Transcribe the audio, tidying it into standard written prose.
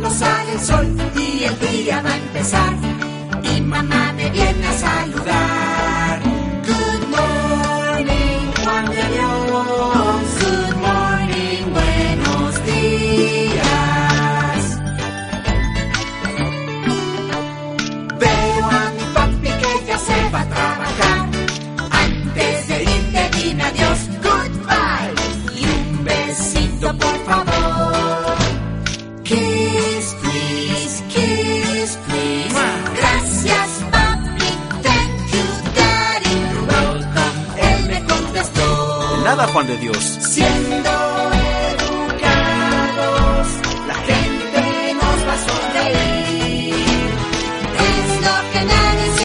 cuando sale el sol y el día va a empezar. Y mamá me viene a saludar. Good morning, Juan de Dios. Good morning, buenos días. Veo a mi papi que ya se va a trabajar. Antes de irte dime adiós, goodbye. Y un besito por favor. Kiss, please, kiss, please. Gracias, papi, thank you, daddy. You're welcome, él me contestó. De nada, Juan de Dios. Siendo